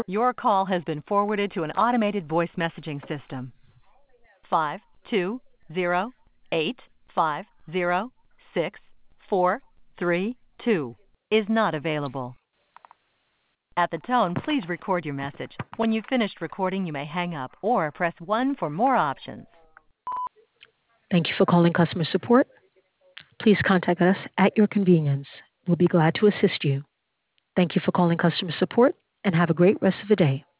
Your call has been forwarded to an automated voice messaging system. 52085064332 is not available. At the tone, please record your message. When you've finished recording, you may hang up or press 1 for more options. Thank you for calling customer support. Please contact us at your convenience. We'll be glad to assist you. Thank you for calling customer support and have a great rest of the day.